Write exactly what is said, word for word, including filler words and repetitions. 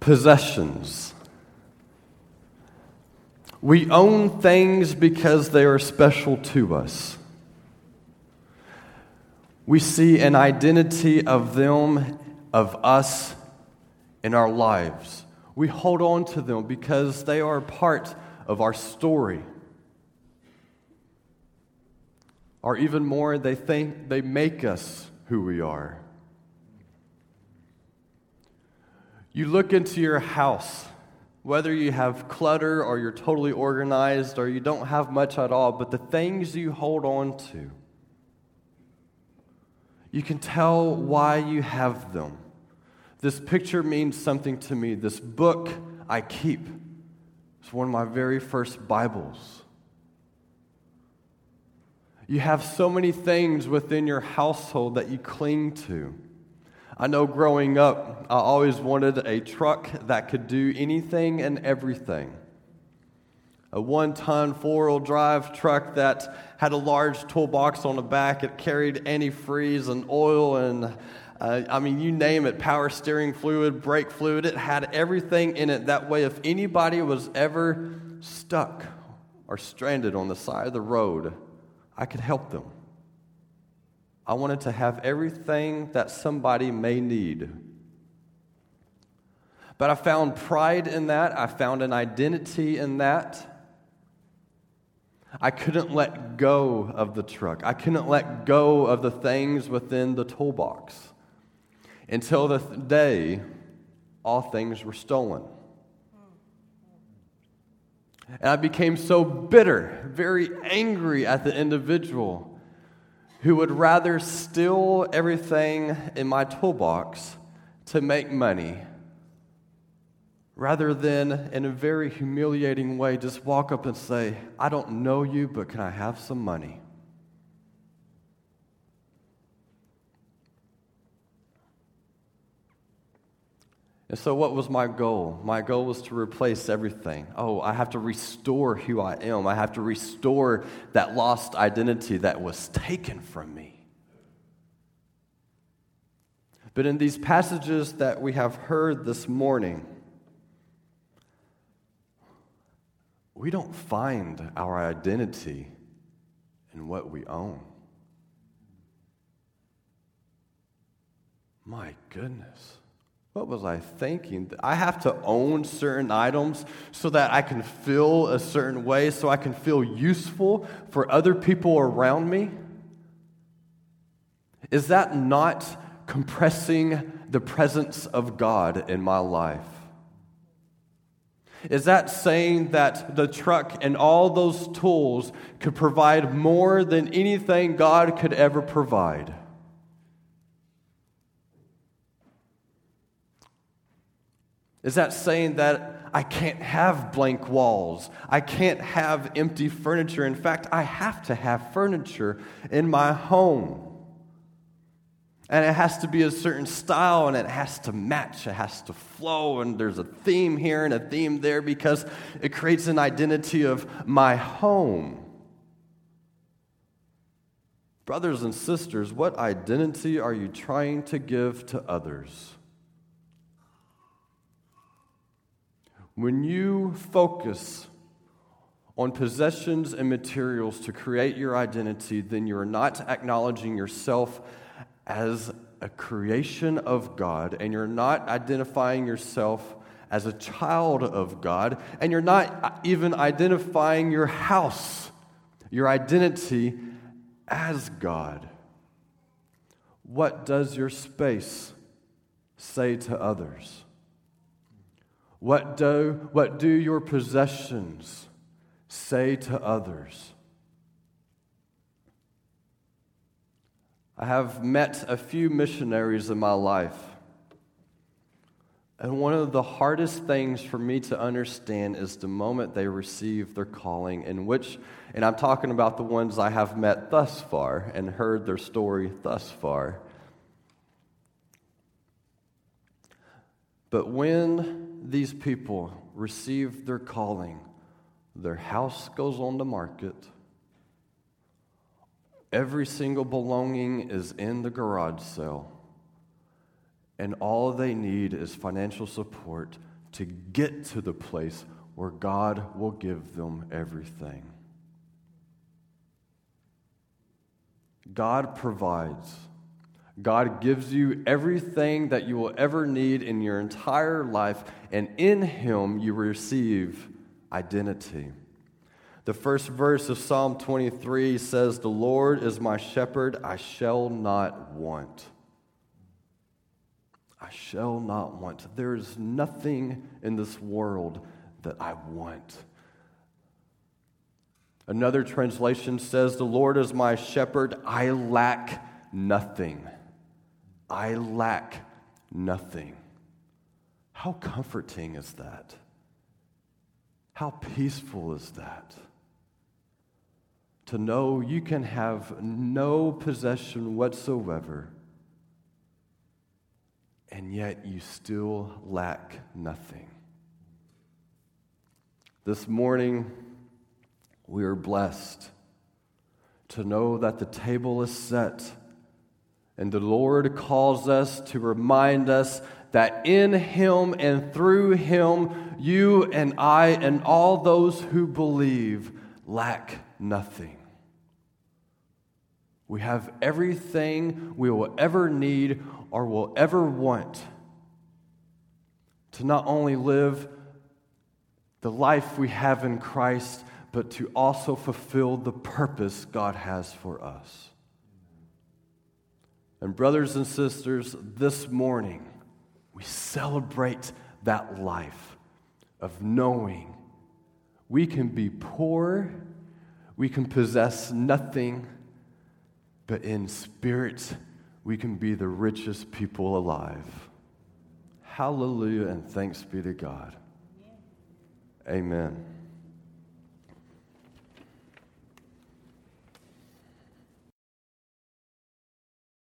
Possessions. We own things because they are special to us. We see an identity of them, of us, in our lives. We hold on to them because they are part of our story. Or even more, they think they make us who we are. You look into your house, whether you have clutter or you're totally organized or you don't have much at all, but the things you hold on to, you can tell why you have them. This picture means something to me. This book I keep. It's one of my very first Bibles. You have so many things within your household that you cling to. I know growing up, I always wanted a truck that could do anything and everything. A one-ton four-wheel drive truck that had a large toolbox on the back. It carried antifreeze and oil and, uh, I mean, you name it, power steering fluid, brake fluid. It had everything in it. That way, if anybody was ever stuck or stranded on the side of the road, I could help them. I wanted to have everything that somebody may need. But I found pride in that. I found an identity in that. I couldn't let go of the truck. I couldn't let go of the things within the toolbox until the th- day all things were stolen. And I became so bitter, very angry at the individual who would rather steal everything in my toolbox to make money, rather than, in a very humiliating way, just walk up and say, I don't know you, but can I have some money? And so what was my goal? My goal was to replace everything. Oh, I have to restore who I am. I have to restore that lost identity that was taken from me. But in these passages that we have heard this morning, we don't find our identity in what we own. My goodness. What was I thinking? I have to own certain items so that I can feel a certain way, so I can feel useful for other people around me? Is that not compressing the presence of God in my life? Is that saying that the truck and all those tools could provide more than anything God could ever provide? Is that saying that I can't have blank walls? I can't have empty furniture. In fact, I have to have furniture in my home. And it has to be a certain style, and it has to match. It has to flow, and there's a theme here and a theme there because it creates an identity of my home. Brothers and sisters, what identity are you trying to give to others? When you focus on possessions and materials to create your identity, then you're not acknowledging yourself as a creation of God, and you're not identifying yourself as a child of God, and you're not even identifying your house, your identity as God. What does your space say to others? What do, what do your possessions say to others? I have met a few missionaries in my life, and one of the hardest things for me to understand is the moment they receive their calling, in which, and I'm talking about the ones I have met thus far and heard their story thus far. But when these people receive their calling, their house goes on the market. Every single belonging is in the garage sale. And all they need is financial support to get to the place where God will give them everything. God provides. God gives you everything that you will ever need in your entire life, and in Him you receive identity. The first verse of Psalm twenty-three says, "The Lord is my shepherd, I shall not want." I shall not want. There is nothing in this world that I want. Another translation says, "The Lord is my shepherd, I lack nothing." I lack nothing. How comforting is that? How peaceful is that? To know you can have no possession whatsoever, and yet you still lack nothing. This morning, we are blessed to know that the table is set, and the Lord calls us to remind us that in Him and through Him, you and I and all those who believe lack nothing. We have everything we will ever need or will ever want to not only live the life we have in Christ, but to also fulfill the purpose God has for us. And brothers and sisters, this morning, we celebrate that life of knowing we can be poor, we can possess nothing, but in spirit, we can be the richest people alive. Hallelujah, and thanks be to God. Amen.